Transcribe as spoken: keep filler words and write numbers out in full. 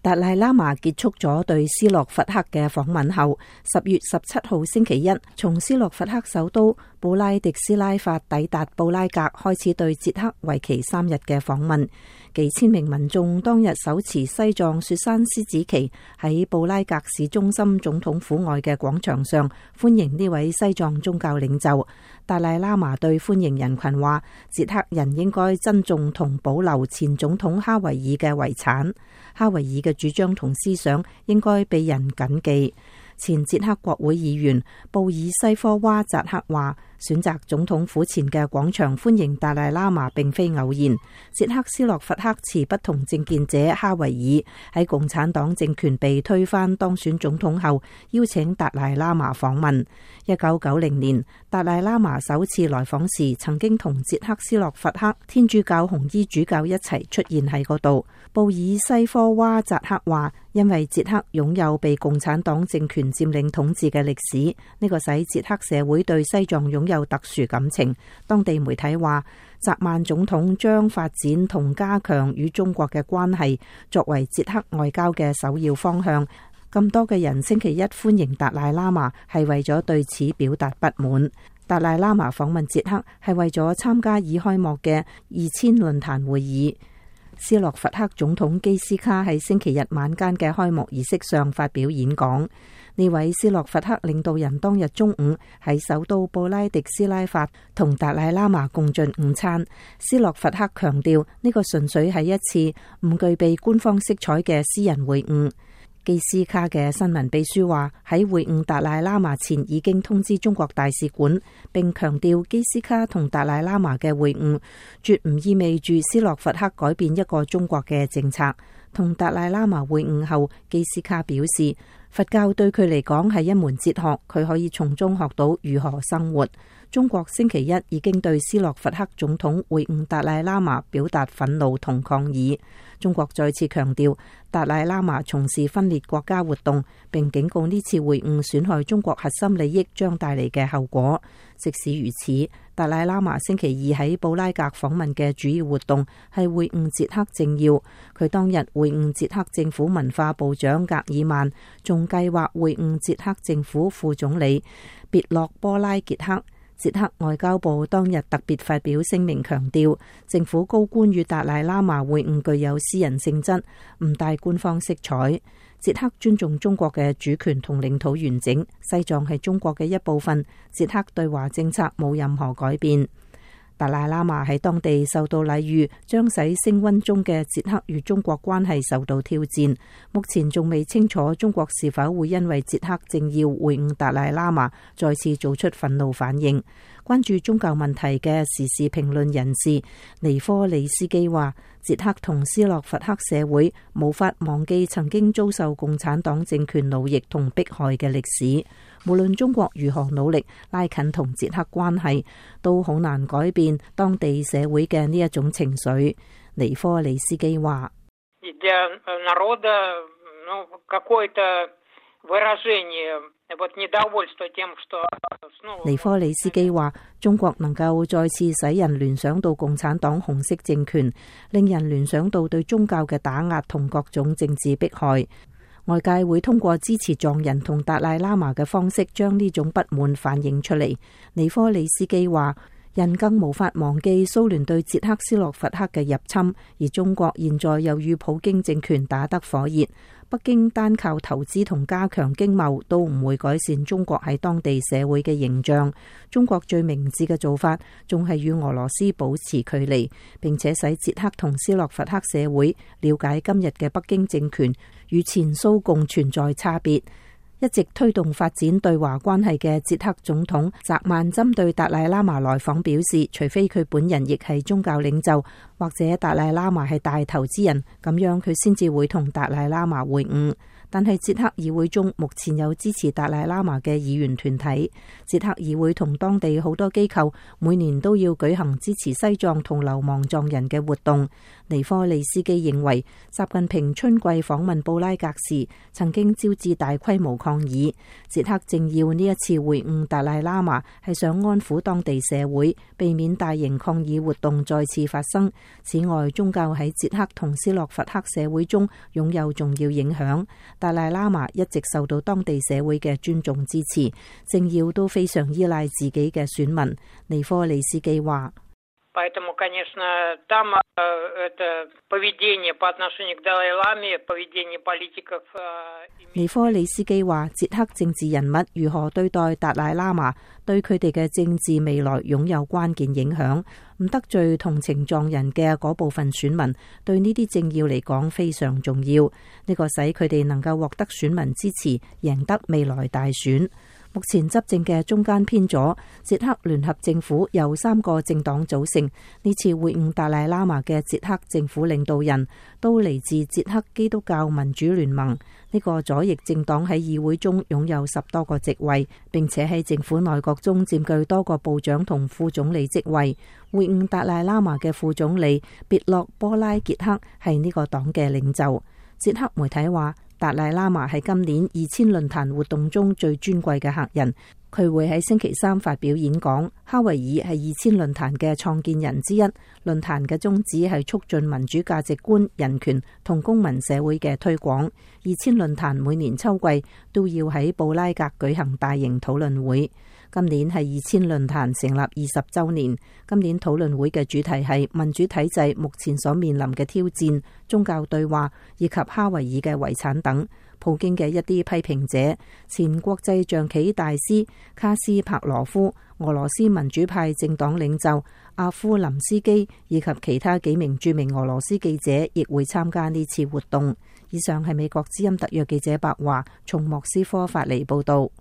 達賴喇嘛結束咗對斯洛伐克嘅訪問後，十月十七號星期一，從斯洛伐克首都布拉迪斯拉法抵達布拉格，開始對捷克為期三日嘅訪問。幾千名民眾當日手持西藏雪山獅子旗，喺布拉格市中心總統府外嘅廣場上歡迎呢位西藏宗教領袖。達賴喇嘛對歡迎人群話：捷克人應該珍重同保留前總統哈維爾嘅遺產，哈維爾嘅主張同思想應該被人謹記。前捷克國會議員布爾西科娃扎克話：選擇總統府前嘅廣場歡迎達賴喇嘛並非偶然。捷克斯洛伐克持不同政見者哈維爾喺共產黨政權被推翻當選總統後，邀請達賴喇嘛訪問。一九九零年，達賴喇嘛首次來訪時，曾經同捷克斯洛伐克天主教紅衣主教一齊出現喺嗰度。布爾西科娃扎克話：因為捷克擁有被共產黨政權佔領統治嘅歷史，呢個使捷克社會對西藏擁有特殊感情。當地媒體話，澤曼總統將發展同加強與中國嘅關係作為捷克外交嘅首要方向。咁多嘅人星期一歡迎達賴喇嘛，係為咗對此表達不滿。達賴喇嘛訪問捷克係為咗參加已開幕嘅二千論壇會議。斯洛伐克總統基斯卡喺星期日晚間嘅開幕儀式上發表演講。呢位斯洛伐克領導人當日中午喺首都布拉迪斯拉法同達賴喇嘛共進午餐。斯洛伐克強調呢個純粹係一次唔具備官方色彩嘅私人會晤。基斯卡嘅新聞秘書話，喺會晤達賴喇嘛前已經通知中國大使館，並強調基斯卡同達賴喇嘛嘅會晤絕唔意味住斯洛伐克改變一個中國嘅政策。同達賴喇嘛會晤後，基斯卡表示，佛教對佢嚟講係一門哲學，佢可以從中學到如何生活。中國星期一已經對斯洛伐克總統會晤達賴喇嘛表達憤怒同抗議。中國再次強調達賴喇嘛從事分裂國家活動，並警告呢次會晤損害中國核心利益將帶嚟嘅後果。即使如此，達賴喇嘛星期二喺布拉格訪問嘅主要活動係會晤捷克政要。佢當日會晤捷克政府文化部長格爾曼，仲計劃會晤捷克政府副總理別洛波拉傑克。捷克外交部當日特別發表聲明，強調政府高官與達賴喇嘛會晤具有私人性質，唔帶官方色彩。捷克尊重中國嘅主權同領土完整，西藏係中國嘅一部分，捷克對華政策冇任何改變。達賴喇嘛喺當地受到禮遇，將使升溫中嘅捷克與中國關係受到挑戰。目前仲未清楚中國是否會因為捷克政要會晤達賴喇嘛再次做出憤怒反應。關注宗教問題嘅時事評論人士尼科里斯基話，捷克同斯洛伐克社會無法忘記曾經遭受共產黨政權奴役同迫害嘅歷史。無論中國如何努力拉近同捷克關係，都好難改變當地社會嘅呢一種情緒。尼科里斯基話，尼科里斯基話，中國能夠再次使人聯想到共產黨紅色政權，令人聯想到對宗教嘅打壓同各種政治迫害。外界會通過支持藏人同達賴喇嘛嘅方式將呢種不滿反映出嚟。尼科里斯基話，人更無法忘記蘇聯對捷克斯洛伐克嘅入侵，而中國現在又與普京政權打得火熱。北京單靠投資同加強經貿都唔會改善中國喺當地社會嘅形象。中國最明智嘅做法仲係與俄羅斯保持距離，並且使捷克同斯洛伐克社會了解今日嘅北京政權與前蘇共存在差別。一直推動發展對華關係嘅捷克總統澤曼針對達賴喇嘛來訪表示，除非佢本人亦係宗教領袖，或者達賴喇嘛係大投資人，咁樣佢先至會同達賴喇嘛會晤。但係捷克議會中目前有支持達賴喇嘛嘅議員團體，捷克議會同當地好多機構每年都要舉行支持西藏同流亡藏人嘅活動。尼科利斯基認為，習近平春季訪問布拉格時曾經招致大規模抗議，捷克政要呢一次會晤達賴喇嘛係想安撫當地社會，避免大型抗議活動再次發生， 此外，宗教喺捷克同斯洛伐克社會中擁有重要影響。達賴喇嘛一直受到當地社會嘅尊重支持，政要都非常依賴自己嘅選民。尼科利斯基話：尼科利斯基話，捷克政治人物如何對待達賴喇嘛，對佢哋嘅政治未來擁有關鍵影響。唔得罪同情狀人嘅嗰部分選民，對呢啲政要嚟講非常重要。呢個使佢哋能夠獲得選民支持，贏得未來大選。目前執政嘅中間偏左捷克聯合政府由三個政黨組成。呢次會晤達賴喇嘛嘅捷克政府領導人都嚟自捷克基督教民主聯盟。呢個左翼政黨喺議會中擁有十多個席位，並且喺政府內閣中佔據多個部長同副總理職位。會晤達賴喇嘛嘅副總理別洛波拉傑克係呢個黨嘅領袖。捷克媒體話，達賴喇嘛係今年二千論壇活動中最尊貴嘅客人，佢會喺星期三發表演講。哈維爾係二千論壇嘅創建人之一，論壇嘅宗旨係促進民主價值觀、人權同公民社會嘅推廣。二千論壇每年秋季都要喺布拉格舉行大型討論會。今年係二千論壇成立二十週年，今年討論會嘅主題係民主體制目前所面臨嘅挑戰、宗教對話以及哈維爾嘅遺產等。普京嘅一啲批評者、前國際象棋大師卡斯帕羅夫、俄羅斯民主派政黨領袖阿夫林斯基以及其他幾名著名俄羅斯記者亦會參加呢次活動。以上係美國之音特約記者白華從莫斯科發嚟報道。